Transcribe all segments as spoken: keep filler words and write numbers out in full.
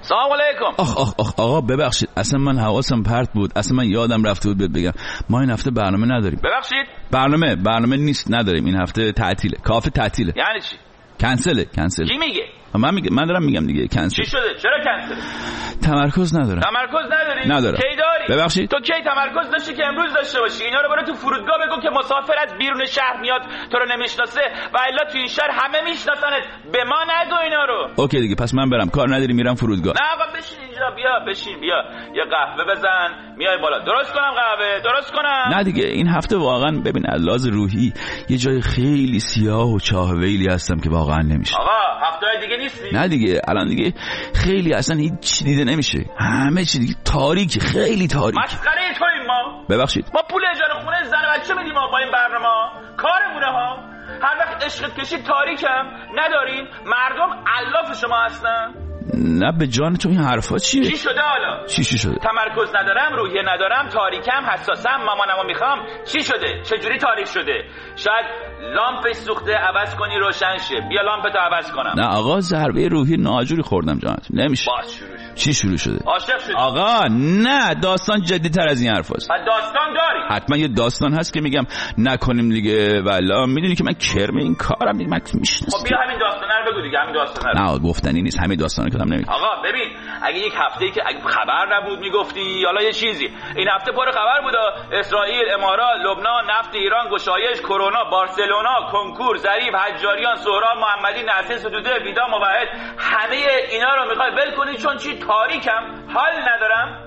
سلام علیکم. آخ آخ آخ آقا ببخشید، اصلا من حواسم پرت بود، اصلا من یادم رفته بود بهت بگم ما این هفته برنامه نداریم. ببخشید؟ برنامه برنامه نیست، نداریم این هفته، تعطیله. کافه تعطیله. یعنی چی؟ کنسله. کنسل. کی میگه؟ من میگم، من دارم میگم دیگه کنسل. چی شده؟ چرا کنسل؟ تمرکز ندارم. تمرکز نداری؟ ندارم. کی داری؟ ببخشید. تو کی تمرکز داشتی که امروز داشته باشی؟ اینا رو برو تو فرودگاه بگو که مسافر از بیرون شهر میاد تو رو نمیشناسه و الا تو این شهر همه میشناسنت. به ما نگو اینا رو. اوکی دیگه، پس من برم، کار نداری، میرم فرودگاه. نه آقا بشین اینجا، بیا بشین، بیا یه قهوه بزن، میای بالا درست کنم قهوه، درست کنم. نه دیگه این هفته واقعا ببین علاوه روحی یه جای خیلی سیاه و چاه ویلی هستم که واقعا نمیشه. آقا هفته دیگه نیستی؟ نه دیگه الان دیگه خیلی اصلا هیچ چی دیده نمیشه، همه چی دیگه تاریکی، خیلی تاریک. مسخره توییم ما. ببخشید. ما پول اجاره خونه زن و بچه میدیم با این برنامه، کارمونه ها. هر وقت عشقت کشید تاریکم نداریم، مردم الاف شما هستن. نه به جان تو این حرفا چیه؟ چی شده حالا؟ چی چی شده؟ تمرکز ندارم، روحیه ندارم، تاریکم، حساسم، مامانمو میخوام. چی شده؟ چجوری تاریک شده؟ شاید لامپش سوخته، عوض کنی روشن شه. بیا لامپتو عوض کنم. نه آقا ضربه روحی ناجوری خوردم جانت، نمیشه. باز شروع شد. چی شروع شده؟ عاشق شدی؟ آقا نه، داستان جدی تر از این حرفاست. داستان داری؟ حتما یه داستان هست که میگم نکنیم دیگه. والا میدونی که من کرم این کارم دیگه، من میشناسم. خب بیا همین داستانا رو بگو دیگه، همین داستانا رو. نه گفتنی نیست، همین داستانا که نمیگم. آقا ببین، اگه یک هفته‌ای که اگه خبر نبود میگفتی، حالا یه چیزی. این هفته پر خبر بود، اسرائیل، امارات، لبنان، نفت ایران، گشایش، کرونا، بارسلونا، کنکور، ظریف، حجاریان، سهراب محمدی، نسیم ستوده، ویدا موحد، همه اینا رو میخوای ول کنی چون چی؟ تاریکم، حال ندارم.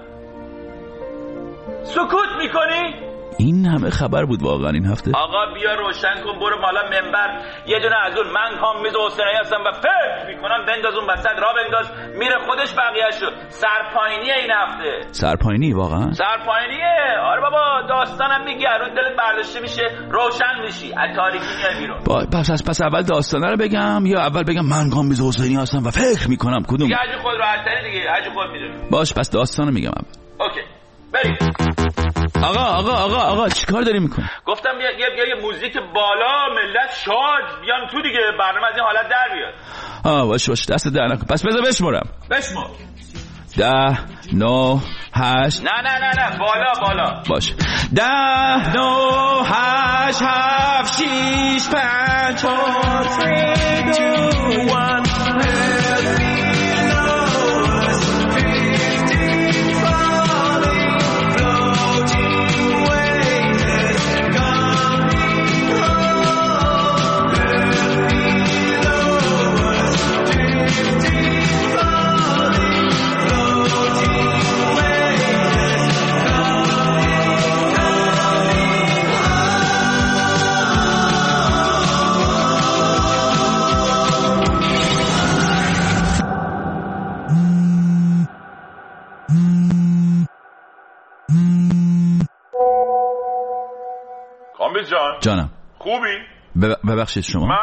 سکوت میکنی؟ این همه خبر بود واقعا این هفته. آقا بیا روشن کن، برو بالا منبر، یه دونه از اون من هم میز حسینی هستم و فکر میکنم بنداز اون وسط، را بنداز، میره خودش بقیه‌شو. سرپاینیه این هفته. سرپاینی واقعا؟ سرپاینیه. آره بابا، داستانم میگی، رو دلت برداشته میشه، روشن میشی، از تاریکی میای بیرون. با پس پس اول داستانه رو بگم یا اول بگم من هم میز حسینی هستم و فکر میکنم کدوم؟ دیگه هرچی خود راحت تری دیگه، هرچی خود میدونی. باش پس داستانو میگم اول. اوکی بریم. آقا آقا آقا آقا چیکار داری میکنی؟ گفتم بیا بیا بیا یه موزیک بالا، ملت شاد بیان تو دیگه، برنامه از این حالت در بیاد. آه باش باش، دست در نکن. پس بذار بشمرم. بشمر. ده نه هشت. نه نه نه نه بالا بالا باش. ده نه هشت هفت شیش پنج چهار سه دو وان. جان جانم خوبی؟ ببخشید شما؟ من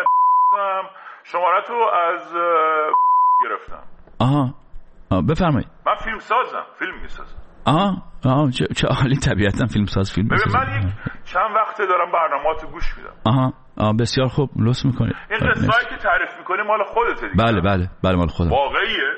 شماره تو از گرفتم. آها آه بفرمایید. من فیلم سازم، فیلم میسازم. آها آها چه چه عالی، طبیعتا فیلم ساز فیلم ببین من یک چند وقته دارم برنامه‌اتو گوش میدم. آها آه بسیار خوب، لطف میکنید. این قصه‌ای که تعریف میکنی مال خودته دیگه؟ بله بله بله مال خودم. واقعیه؟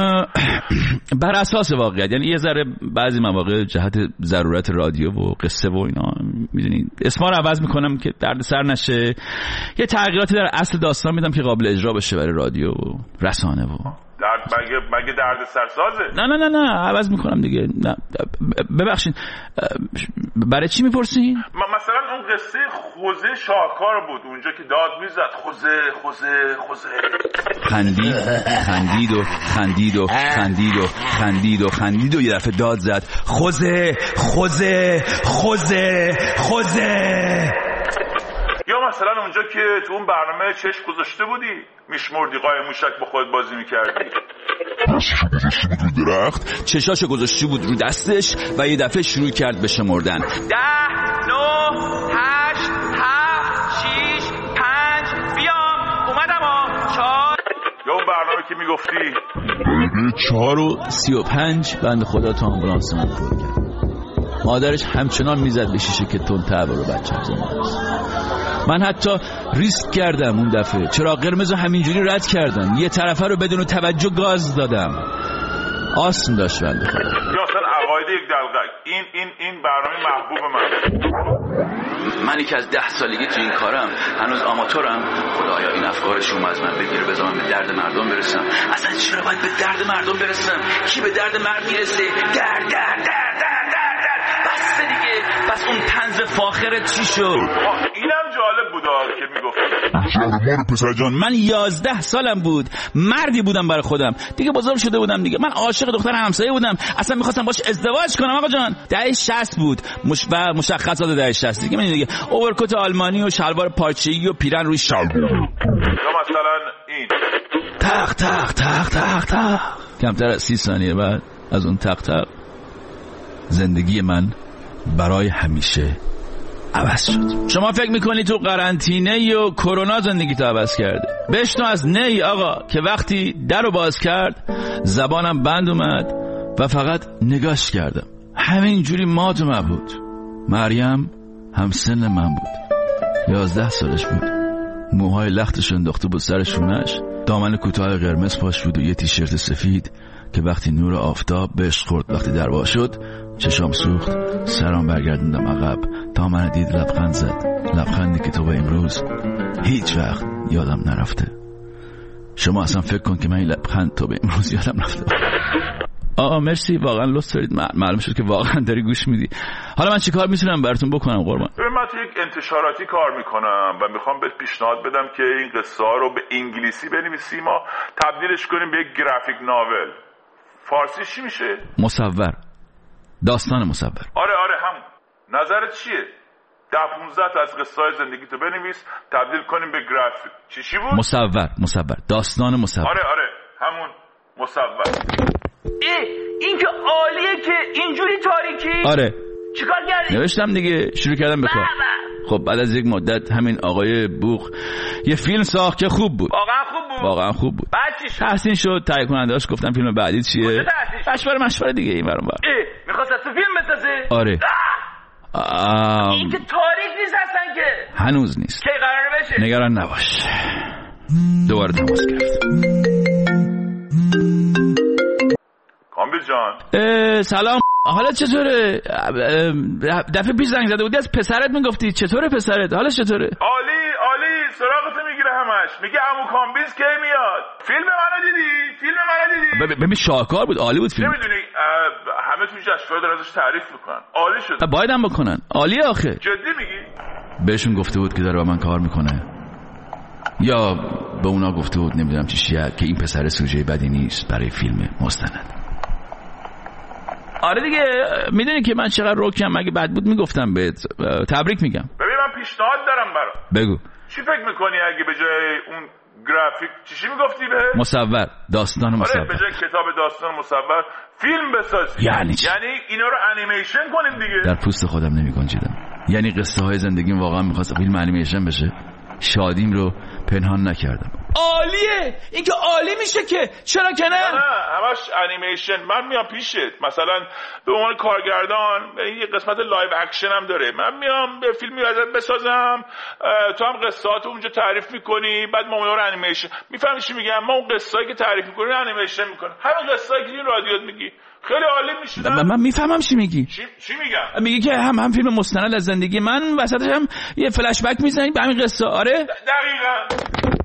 بر اساس واقعیت، یعنی یه ذره بعضی مواقع جهت ضرورت رادیو و قصه و اینا میدونید اسما رو عوض میکنم که دردسر نشه، یه تغییراتی در اصل داستان میدم که قابل اجرا بشه برای رادیو و رسانه و درد مگه مگه دردسر سازه؟ نه نه نه نه عوض میکنم دیگه. نه ببخشید برای چی میپرسین؟ من مثلا اون قصه خوزه شاهکار بود اونجا که داد میزد خوزه خوزه خوزه، خندید خندید و خندید و خندید و خندید و خندید و یه دفعه داد زد خوزه خوزه خوزه خوزه. یا مثلا اونجا که تو اون برنامه چشم گذاشته بودی میشمردی قایم موشک با خود بازی میکردی، دستشو گذاشته بود رو درخت، چشاشو گذاشته بود رو دستش و یه دفعه شروع کرد به شمردن. ده نو هشت هفت شیش پنج بیام اومدم ها چهار. یا اون برنامه که میگفتی دقیقه چهار و سی و پنج بند خدا تا آمبولانس من پر کرد. مادرش همچنان میزد به شیشه که تون تعبه رو بچم زنده است. من حتی ریسک کردم اون دفعه، چرا قرمز رو همینجوری رد کردم، یه طرفه رو بدون توجه گاز دادم. آسم داشت بنده خدا. یا مثلا عقاید یک دلقک. این این این برنامه محبوب من. منی که از ده سالگی تو این کارم هنوز آماتورم. خدایا این افکارشون از من بگیره بذارم به درد مردم برسم. اصلا چرا باید به درد مردم برسم؟ کی به درد مرد میرسه؟ درد درد درد درد درد بس دیگه. بس اون طنز فاخرت چی شد؟ اینم جالب بود که میگفت زهرمار پسر جان، من یازده سالم بود، مردی بودم برای خودم دیگه، بزرگ شده بودم دیگه. من عاشق دختر همسایه بودم، اصلا میخواستم باش ازدواج کنم آقا جان. دهه شصت بود، مش... مشخصات دهه شصت دیگه. من دیگه اوورکوت آلمانی و شلوار پارچه‌ای و پیرن روی شال. یا مثلا این تق تق تق تق تق. کمتر از سی ثانیه بعد از اون تق تق زندگی من برای همیشه عوض شد. شما فکر میکنی تو قرنطینه و کرونا زندگی تو عوض کرده؟ بشنو از نی آقا که وقتی در رو باز کرد زبانم بند اومد و فقط نگاش کردم. همینجوری مات اومد بود. مریم همسن من بود، یازده سالش بود. موهای لختش انداخته بود سر شونش، دامن کوتاه قرمز پاش بود و یه تیشرت سفید که وقتی نور آفتاب بهش خورد وقتی در باز شد چشام سوخت. سرام برگردوندم عقب تا من دید لبخند زد، لبخندی که تو به امروز هیچ وقت یادم نرفته. شما اصلا فکر کن که من این لبخند تو به امروز یادم رفته. آقا مرسی، واقعا لطف دارید، معلوم شد که واقعا داری گوش میدی. حالا من چیکار میتونم براتون بکنم قربان؟ من تو یک انتشاراتی کار میکنم و میخوام بهت پیشنهاد بدم که این قصه ها رو به انگلیسی بنویسیم و تبدیلش کنیم به یک گرافیک ناول. فارسی چی میشه؟ مصور، داستان مصور. آره آره همون. نظرت چیه؟ ده پونزده تا از قصه های زندگی تو بنویس تبدیل کنیم به گرافیک. چی چی بود؟ مصور، مصور، داستان مصور. آره آره همون مصور. ای این که عالیه که اینجوری تاریکی. آره چیکار کردی؟ نوشتم دیگه، شروع کردم به کار. خب بعد از یک مدت همین آقای بوق یه فیلم ساخت که خوب بود. واقعا خوب بود. واقعا خوب بود. بعد چی شد؟ تحسین شد، تهیه کننده‌اش گفتن فیلم بعدی چیه؟ مشوره مشوره دیگه این برام. ای می‌خواست تو فیلم بسازه؟ آره. آم... این که تاریک نیست اصلا که. هنوز نیست. کی قراره بشه؟ نگران نباش. دوباره تماس گرفت. کامبیز جان. سلام. حالت چطوره؟ دفعه پیش زنگ زده بودی از پسرت میگفتی، چطوره پسرت؟ حالش چطوره؟ عالی عالی، سراغت میگیره همش. میگه عمو کامبیز کی میاد؟ فیلم منو دیدی؟ فیلم منو دیدی؟ ببین شاهکار بود، عالی بود فیلم. نمیدونی همه تو جشنواره دارن ازش تعریف میکنن. عالی شد. بایدم بکنن. عالیه آخه. جدی میگی؟ بهشون گفته بود که داره با من کار میکنه، یا به اونا گفته بود نمیدونم چی شیعه که این پسر سوژه بدی نیست برای فیلم مستند. آره دیگه میدونی که من چقدر روکم، اگه بد بود میگفتم بهت. تبریک میگم. ببین من پیشنهاد دارم برات. بگو. چی فکر میکنی اگه به جای اون گرافیک چی چی میگفتی به؟ مصور، داستان مصور. آره به جای کتاب داستان مصور فیلم بسازی. یعنی چی؟ یعنی اینا رو انیمیشن کنیم دیگه. در پوست خودم نمیگنجیدم. یعنی قصه های زندگیم واقعا میخواست فیلم انیمیشن بشه. شادیم رو پنهان نکردم. عالیه، این که عالی میشه که، چرا که نه؟ نه همش انیمیشن. من میام پیشت مثلا به عنوان کارگردان، یه قسمت لایو اکشن هم داره، من میام به فیلمی ازت بسازم، تو هم قصه‌هات اونجا تعریف میکنی، بعد ما اونها رو انیمیشن. میفهمی چی میگم؟ ما اون قصه‌ای که تعریف میکنی انیمیشن میکنیم، همین قصه‌ای که این رادیوت میگی. خیلی عالی میشه. من, من میفهمم چی میگی. چی چی میگم؟ میگی که هم هم فیلم مستند از زندگی من، وسطش هم یه فلش بک میزنی به همین قصه. آره دقیقاً.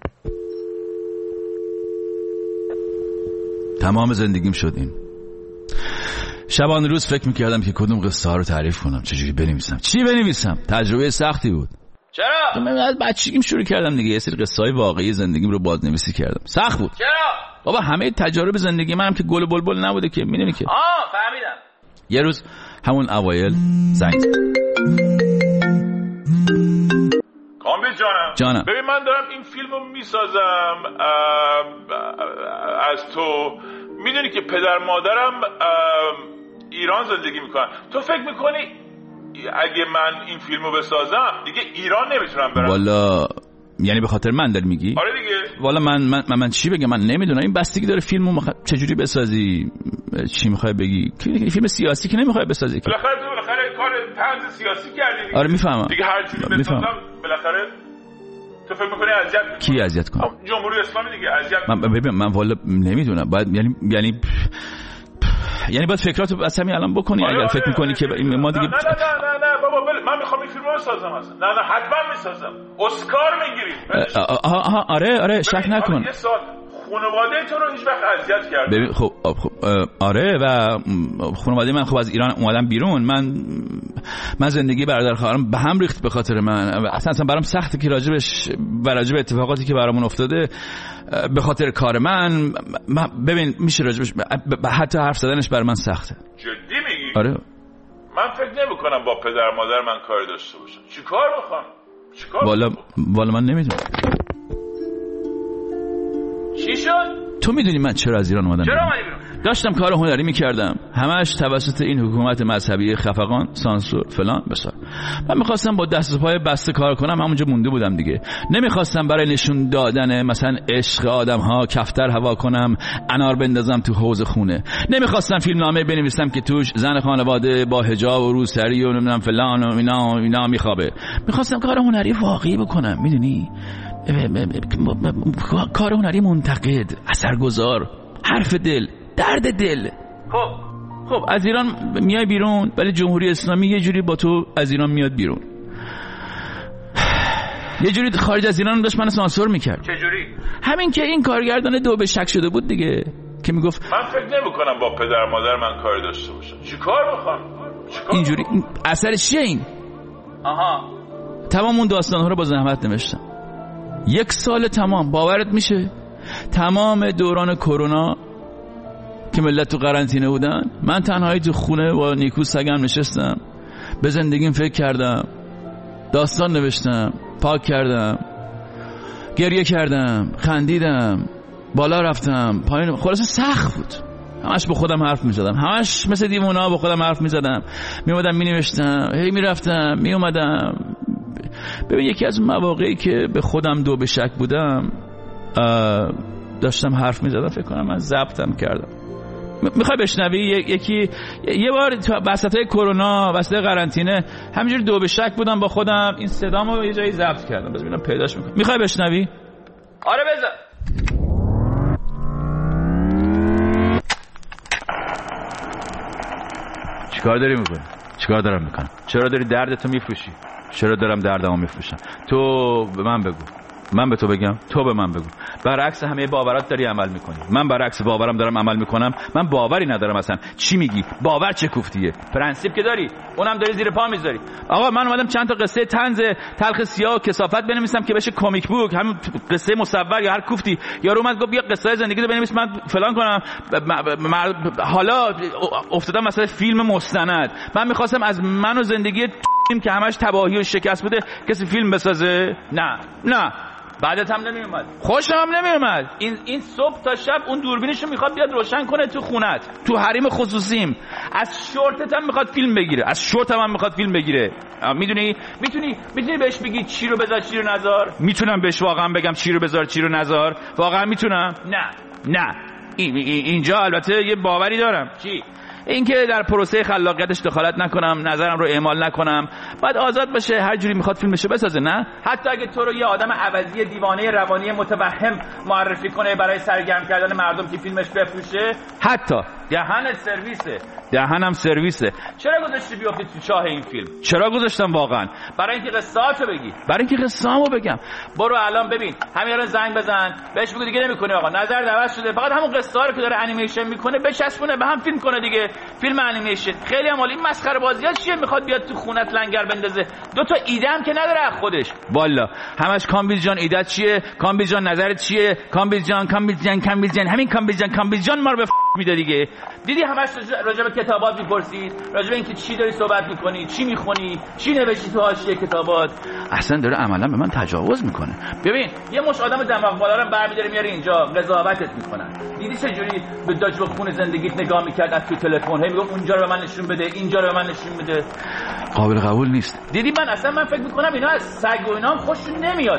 تمام زندگیم شد این. شبان روز فکر میکردم که کدوم قصه ها رو تعریف کنم، چجوری بنویسم، چی بنویسم. تجربه سختی بود. چرا؟ من از بچگیم شروع کردم دیگه، یه سری قصه های واقعی زندگیم رو بازنویسی کردم. سخت بود. چرا؟ بابا همه تجارب زندگی منم که گل و بلبل نبوده که، میدونی که. آه فهمیدم. یه روز همون اوایل زنگ زد. کامبیز جانم. جانم. ببین من دارم این فیلمو میسازم از تو. میدونی که پدر مادرم ایران زندگی میکنن. تو فکر میکنی اگه من این فیلمو بسازم دیگه ایران نمیتونم برم؟ والا یعنی به خاطر من داری میگی؟ آره دیگه. والا من من من, من چی بگم، من نمیدونم. این بستگی داره فیلمو مخ... چجوری بسازی، چی میخوای بگی. فیلم سیاسی که نمیخوای بسازی که. بالاخره تو بالاخره کار طنز سیاسی کردی دیگه. آره میفهمم دیگه. هر چیزی بسازم بالاخره تو فکر می‌کنی اذیت کی اذیت کنه؟ جمهوری اسلامی دیگه اذیت. من ببین من والا نمیدونم. باید یعنی یعنی یعنی باید فکراتو از همین الان بکنی. آره اگر آره فکر میکنی که ما دیگه نه نه نه نه بابا بله من میخوام این فیلمو بسازم اصلا. نه نه حتما میسازم. اسکار میگیریم. آها آره آره شک نکن. یه سال خانواده تو رو هیچ وقت اذیت کرده؟ ببین خب خب آره و خانواده من خب از ایران اومدن بیرون. من من زندگی برادر خواهرم به هم ریخت به خاطر من. اصلا اصلا برام سخته که راجبش و راجب اتفاقاتی که برامون افتاده به خاطر کار من, من ببین میشه راجبش حتی حرف زدنش برای من سخته. جدی میگی؟ آره من فکر نمی کنم با پدر مادر من کار داشته باشم. چیکار بخوام؟ چیکار؟ والا والا من نمیدونم. چی شد؟ تو میدونی من چرا از ایران اومدم؟ چرا اومدی بیرون؟ داشتم کار هنری میکردم، همش توسط این حکومت مذهبی خفقان، سانسور فلان بسار. من میخواستم با دست و پای بسته کار کنم، همونجا مونده بودم دیگه. نمیخواستم برای نشون دادن مثلا عشق آدم ها کفتر هوا کنم، انار بندازم تو حوض خونه. نمیخواستم فیلمنامه بنویسم که توش زن خانواده با حجاب و روسری و نمیدونم فلان و اینا اینا میخوابه. میخواستم کار هنری واقعی بکنم، میدونی؟ کار هنری منتقد، اثرگذار، حرف دل، درد دل. خب خب از ایران میای بیرون، ولی جمهوری اسلامی یه جوری با تو از ایران میاد بیرون. یه جوری خارج از ایران داشت منو سانسور میکرد. چه جوری؟ همین که این کارگردان دو به شک شده بود دیگه، که میگفت من فکر نمی‌کنم با پدر مادر من کار داشته باشم. چیکار بخوام؟ اینجوری اثرش چیه این؟ آها تمام اون داستان‌ها رو با زحمت نوشتم. یک سال تمام، باورت میشه؟ تمام دوران کرونا که ملت تو قرنطینه بودن، من تنهایی تو خونه با نیکو سگم نشستم، به زندگیم فکر کردم، داستان نوشتم، پاک کردم، گریه کردم، خندیدم، بالا رفتم، پایین. خلاصه سخت بود. همش با خودم حرف میزدم، همش مثل دیوونا با خودم حرف میزدم، میومدم مینوشتم، هی میرفتم میومدم. ببین یکی از مواقعی که به خودم دو به شک بودم، داشتم حرف میزدم، فکر کنم من ضبطم کردم. میخوای بشنوی؟ یکی یه بار تو وسطای کرونا، وسطای قرنطینه، همینجوری دو به شک بودم با خودم، این صدامو یه جایی ضبط کردم، بذار ببینم پیداش میکنم. میخوای بشنوی؟ آره بذار. چیکار داری میکنی؟ چیکار دارم میکنم؟ چرا داری دردتو میفروشی؟ چرا دارم دردمو میفروشم؟ تو به من بگو، من به تو بگم، تو به من بگو. برعکس همه باورات داری عمل میکنی. من برعکس باورم دارم عمل میکنم. من باوری ندارم اصلا. چی میگی؟ باور چه کوفتیه؟ پرنسیپ که داری، اونم داری زیر پا میذاری. آقا من اومدم چند تا قصه طنز تلخ سیاه و کثافت بنویسم که بشه کمیک بوک، همون قصه مصور یا هر کوفتی. یارو اومد گفت بیا قصه زندگی رو بنویس، من فلان کنم. حالا افتادم مثلا فیلم مستند. من میخواستم از من و زندگی که همش تباهی و شکست بوده کسی فیلم بسازه. نه نه بعدت هم نمی اومد، خوشم هم نمی اومد. این این صبح تا شب اون دوربینشو میخواد بیاد روشن کنه تو خونت، تو حریم خصوصیم. از شورتت هم میخواد فیلم بگیره، از شورتم هم میخواد فیلم بگیره. میدونی میتونی میتونی بهش بگی چی رو بذار چی رو نذار؟ میتونم بهش واقعا بگم چی رو بذار چی رو نذار؟ واقعا میتونم؟ نه نه این اینجا البته یه باوری دارم. چی؟ اینکه در پروسه خلاقیتش دخالت نکنم، نظرم رو اعمال نکنم، بعد آزاد باشه هر جوری میخواد فیلمشو بسازه. نه حتی اگه تو رو یه آدم عوضی دیوانه روانی متوهم معرفی کنه برای سرگرم کردن مردم که فیلمش بفروشه، حتی دهنت سرویسه. دهنم سرویسه. چرا گذاشتی بیافتی تو چاه این فیلم؟ چرا گذاشتم واقعا؟ برای اینکه قصه‌هاشو بگی. برای اینکه قصه‌امو بگم. برو الان ببین، همین الان زنگ بزن بهش بگو دیگه نمی‌کنه آقا، نظر عوض شده، فقط همون قصه ها رو که داره انیمیشن میکنه بچسبونه به هم فیلم کنه دیگه. فیلم انیمیشن خیلی هم عالی. این مسخره بازی‌ها چیه؟ میخواد بیاد تو خونت لنگر بندازه. دو تا ایده هم که نداره از خودش. والا همش کامبیز جان ایده‌ت چیه؟ کامبیز جان نظرت چیه؟ کامبیز جان کامبیز جان کامبیز جان همین کامبیز جان کامبیز جان ما رو به ف... میده دیگه. دیدی همش راجع به کتابات میپرسید، راجع به اینکه چی داری صحبت میکنی، چی میخونی، چی نوشتی تو حاشیه کتابات. اصلا داره عملا به من تجاوز میکنه. ببین یه مش آدم دماغ بالا رو برمی‌داره میاره اینجا قضاوتت میکنن. دیدی چه جوری به داج به خون زندگیت نگاه میکرد از تو تلفن، هی میگفت اونجا رو به من نشون بده، اینجا رو به من نشون بده. قابل قبول نیست. دیدی من اصلا من فکر میکنم اینا از سگ و اینا خوششون نمیاد.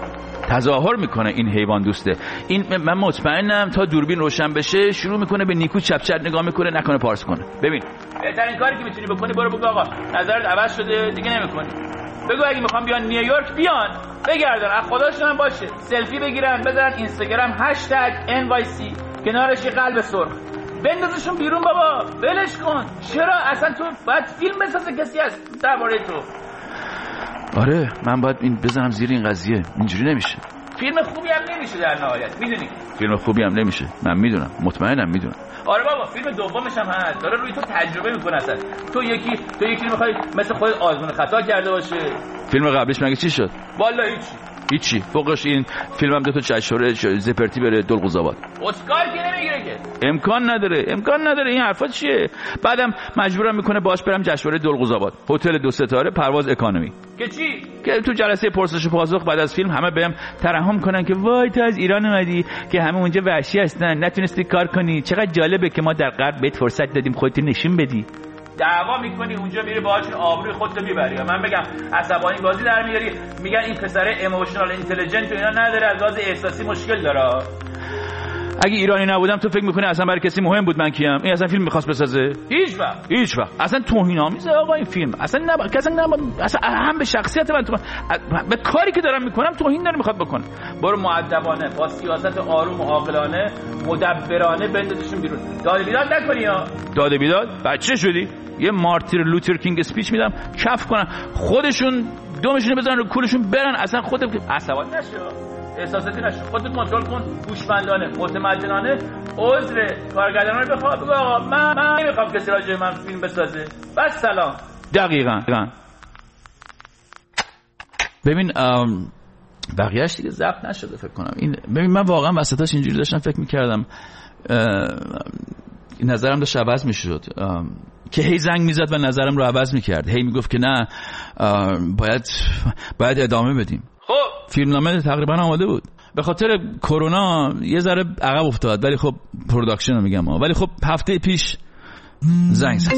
تظاهر میکنه این حیوان دوسته. این من مطمئنم تا دوربین روشن بشه شروع میکنه به نیکو چپ چپ نگاه میکنه، نکنه پارس کنه. ببین بهترین کاری که میتونی بکنی برو بگو آقا نظرت عوض شده دیگه نمیکنی. بگو اگه میخوام بیان نیویورک بیان، بگردن از خداشون هم باشه، سلفی بگیرن بذارن اینستاگرام هشتگ ان وای سی کنارش یه قلب سرخ. بندازشون بیرون بابا، ولش کن. چرا اصلا تو باید فیلم بسازه کسی هست درباره تو؟ آره من باید این بزنم زیر این قضیه، اینجوری نمیشه. فیلم خوبی هم نمیشه در نهایت، میدونی؟ فیلم خوبی هم نمیشه، من میدونم، مطمئنم میدونم. آره بابا فیلم دومش هم هست، داره روی تو تجربه میکنه اصلا. تو یکی تو یکی رو میخوای مثل خود آزمون خطا کرده باشه. فیلم قبلیش مگه چی شد؟ والا هیچ هیچی. فوقش این فیلمم دو تا جشنواره زپرتی بره دلقزاباد. اسکار که نمیگیره که. امکان نداره، امکان نداره. این حرفا چیه؟ بعدم مجبورم میکنه باش برم جشنواره دلقزاباد، هتل دو ستاره، پرواز اکانومی. که چی؟ که تو جلسه پرسش و پاسخ بعد از فیلم همه بهم ترحم کنن که وای تو از ایران اومدی که همه اونجا وحشی هستن، نتونستی کار کنی، چقدر جالبه که ما در غرب بهت فرصت دادیم خودت نشون بدی. دعوا میکنی اونجا میری باهاشون آبروی خودت میبری. من بگم عصبانی بازی در میاری، میگن این پسره ایموشنال اینتلیجنت و اینا نداره، از لحاظ احساسی مشکل داره. اگه ایرانی نبودم تو فکر میکنی اصلا برای کسی مهم بود من کیم؟ این اصلا فیلم میخواست بسازه؟ هیچ وقت هیچ وقت. اصلا توهین‌آمیزه آقا این فیلم. اصلا نه اصلا نه اصلا هم به شخصیت من تو به کاری که دارم میکنم توهین داره میخواد بکنه. برو مؤدبانه با سیاست آروم و عاقلانه مدبرانه بندازشون بیرون. داد بیداد نکنی ها. داد بیداد؟ بچه شدی؟ یه مارتیر لوتر کینگ اسپیچ میدم کف کنن خودشون دومشون بزنن رو کولشون برن. اصلا خودت عصبانی نشو، احساساتی نشو، خودت کنترل کن، هوشمندانه متمدنانه عذر کارگردانا رو بخواه. بگو آقا من من نمیخوام کسی راجع من فیلم بسازه، بس سلام. دقیقاً دقیقاً. ببین بقیه‌اش دیگه ضبط نشده فکر کنم. این ببین من واقعا وسطاش اینجوری داشتم فکر می‌کردم، نظرم داشت عوض می‌شد که هی زنگ میزد و نظرم رو عوض می‌کرد، هی میگفت که نه باید باید ادامه بدیم. خب فیلمنامه تقریبا آماده بود، به خاطر کرونا یه ذره عقب افتاد، ولی خب پروداکشن رو میگم ها. ولی خب هفته پیش زنگ زد.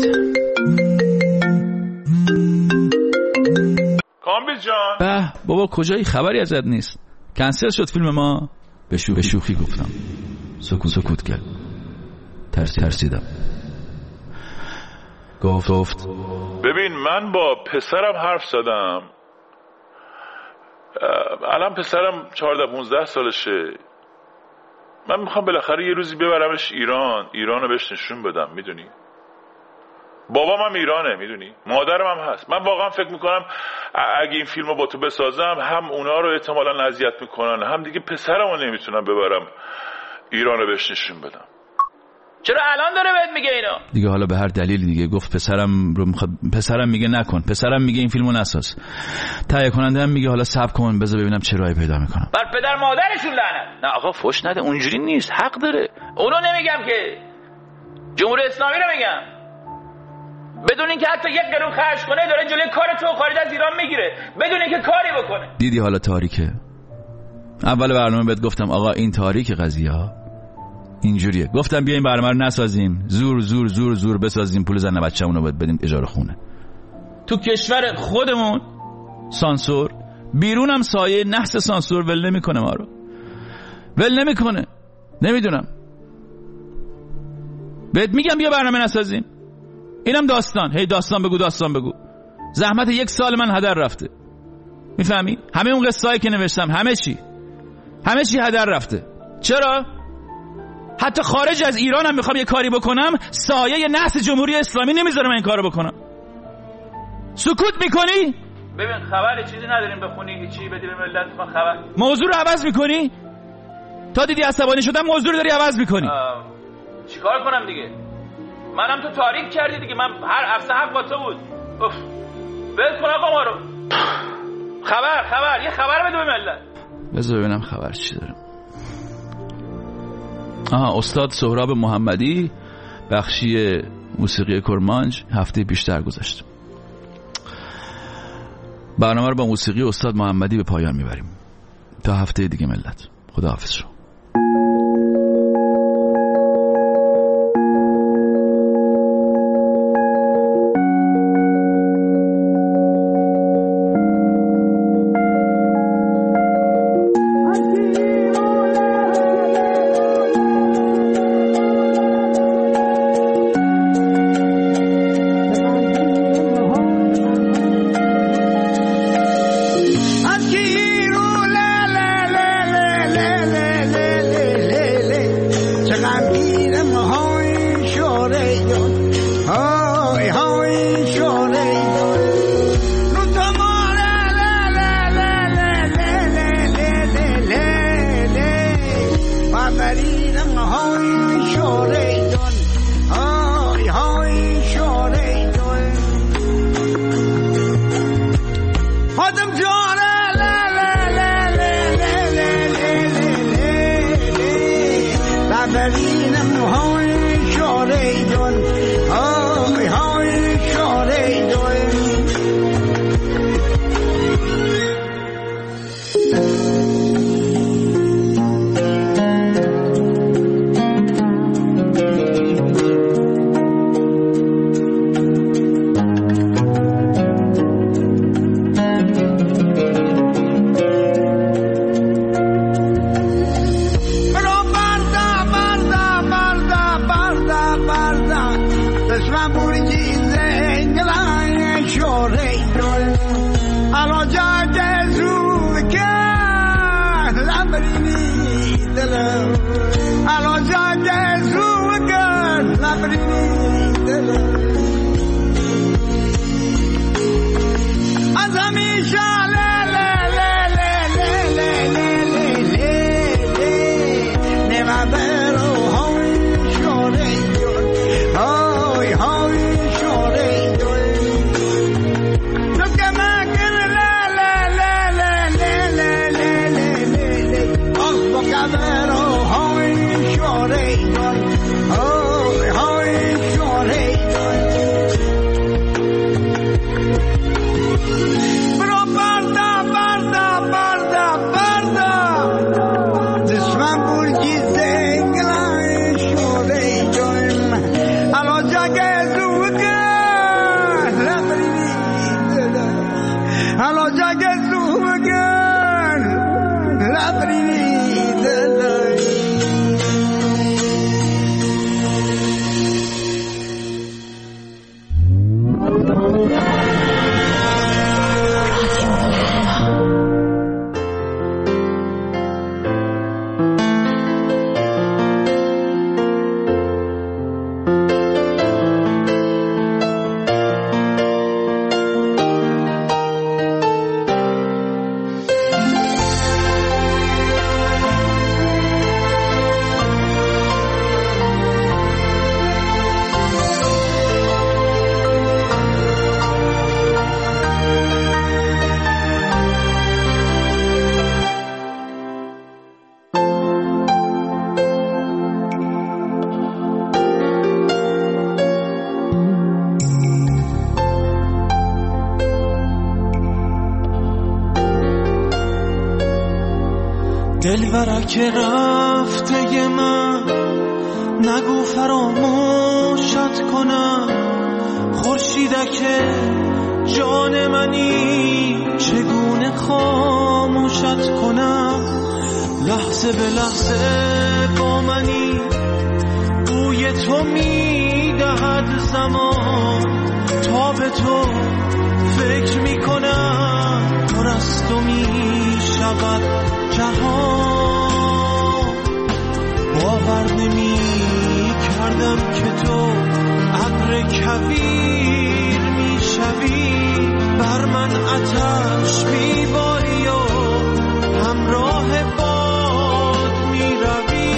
کامبیز جان. به بابا کجایی؟ خبری ازت نیست. کنسل شد فیلم ما. به شوخی, به شوخی گفتم. سکوت سکوت کرد. ترس ترسیدم. گفت گفت ببین من با پسرم حرف زدم، الان پسرم چهارده پونزده سالشه. من میخوام بالاخره یه روزی ببرمش ایران، ایرانو بهش نشون بدم. میدونی بابام هم ایرانه، میدونی مادرم هم هست. من واقعا فکر میکنم اگه این فیلمو با تو بسازم هم اونا رو احتمالاً اذیت میکنن، هم دیگه پسرمو نمیتونم ببرم ایرانو بهش نشون بدم. چرا الان داره بهت میگه اینو؟ دیگه حالا به هر دلیل دیگه گفت پسرم رو میخواد، پسرم میگه نکن، پسرم میگه این فیلمو نساز، تهیه کننده هم میگه حالا صبر کن بذار ببینم چه راهی پیدا میکنم. بر پدر مادرشون لعنت. نه آقا فوش نده، اونجوری نیست، حق داره. اونو نمیگم که، جمهوری اسلامی رو میگم. بدون اینکه حتی یک قرون خرج کنه داره جلوی کار تو خارج از ایران میگیره، بدون اینکه کاری بکنه. دیدی حالا تاریکه. اول برنامه بهت گفتم آقا این تاریک قضیه ها اینجوریه. گفتم بیا این برنامه رو نسازیم، زور زور زور زور بسازیم، پول زن بچه‌مون رو بدیم اجاره خونه. تو کشور خودمون سانسور، بیرونم سایه نحس سانسور ول نمیکنه ما رو. ول نمیکنه. نمیدونم. بهت میگم بیا برنامه نسازیم. اینم داستان، هی داستان بگو داستان بگو. زحمت یک سال من هدر رفته. میفهمی؟ همه اون قصه‌ای که نوشتم همه چی همه چی هدر رفته. چرا؟ حتی خارج از ایران هم میخوام یه کاری بکنم، سایه نحس جمهوری اسلامی نمیذاره من این کارو بکنم. سکوت میکنی؟ ببین خبر چیزی نداریم بخونی، هیچی بدی به ملت. میخوام خبر. موضوع رو عوض میکنی؟ تا دیدی عصبانی شدم موضوع رو داری عوض میکنی. چیکار کنم دیگه؟ منم تو تاریک کردی دیگه، من هر هفته حق با تو بود. اوف. ول کن آقا ما رو. خبر خبر یه خبر بده به ملت. بذار ببینم خبر چی داره. آها استاد سهراب محمدی بخشی موسیقی کرمانج هفته پیش درگذشت. برنامه رو با موسیقی استاد محمدی به پایان میبریم تا هفته دیگه ملت. خداحافظ شو. I'm ببینم های شاره جان های های شاره جان دلبرک رفته من نگو فراموشت کنم خورشیدک جان منی چگونه خاموشت کنم لحظه به لحظه با منی بوی تو میدهد زمان تا به تو فکر میکنم پر از تو میشود جهان باور نمی کردم که تو ابر کویر می شوی بر من آتش می باری و همراه باد می روی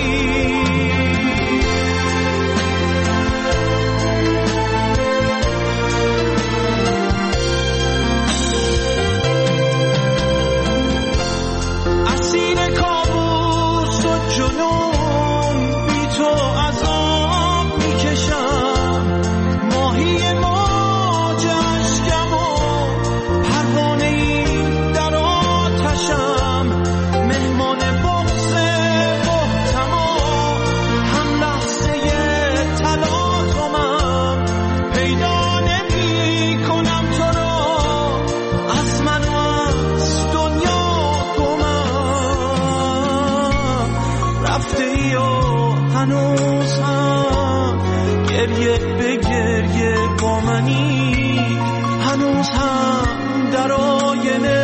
هنوز هم در آینه